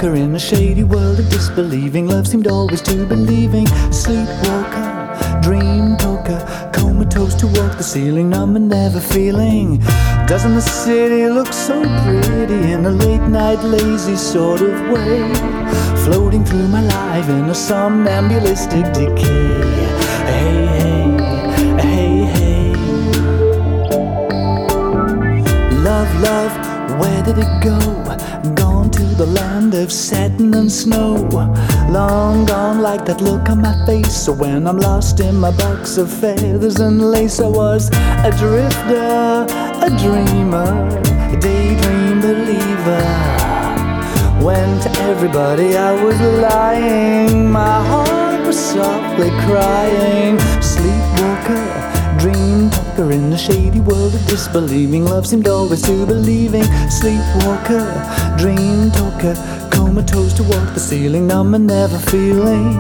talker in a shady world of disbelieving. Love seemed always to believing. Sleepwalker, dream talker, comatose to walk the ceiling, numb and never feeling. Doesn't the city look so pretty in a late night lazy sort of way, floating through my life in a somnambulistic decay. Hey, hey, hey, hey. Love, love, where did it go? Gone to the land of satin and snow. Long gone like that look on my face. So when I'm lost in my box of feathers and lace, I was a drifter, a dreamer, a daydream believer. When to everybody I was lying, my heart was softly crying. Sleepwalker, dream talker in the shady world of disbelieving. Love seemed always to believing. Sleepwalker, dream talker, comatose to walk the ceiling, numb and never feeling.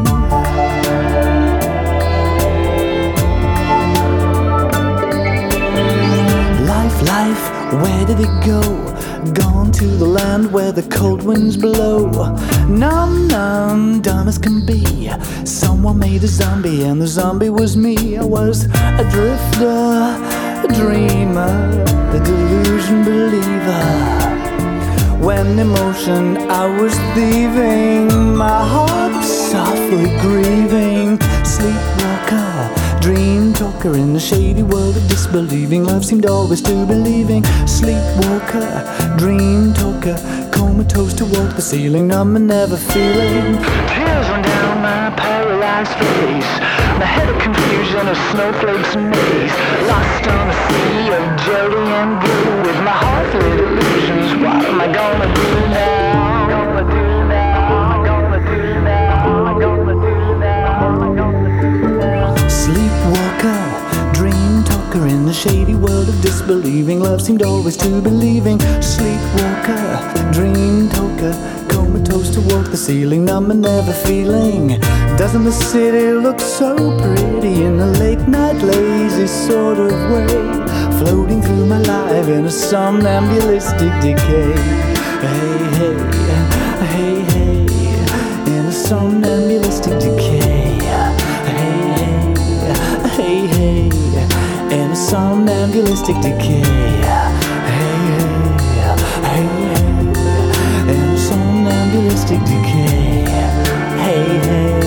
Life, where did it go? Gone to the land where the cold winds blow. Numb, numb, dumb as can be. Someone made a zombie and the zombie was me. I was a drifter, a dreamer, a delusion believer. When emotion I was thieving, my heart was softly grieving. Sleepwalker, dream talker in the shady world of disbelieving. Love seemed always to believing. Sleepwalker, dream talker, comatose to walk the ceiling, numb and never feeling. Tears run down my paralyzed face, my head of confusion of snowflakes and maze. Lost on a sea of jelly and glue, with my heart full of illusions. What am I gonna do now? Gonna do now? Gonna do now? Gonna do now? Gonna do now? Sleepwalker, dream talker in the shady world of disbelieving. Love seemed always to believing. Sleepwalker, dream talker, comatose to walk the ceiling, numb and never feeling. Doesn't the city look so pretty in a late night lazy sort of way, floating through my life in a somnambulistic decay. Hey, hey, hey, hey, in a somnamblistic decay. Hey, hey, hey, in a somnambulistic decay. Hey, hey, hey, in a somnambulistic decay. Hey, hey.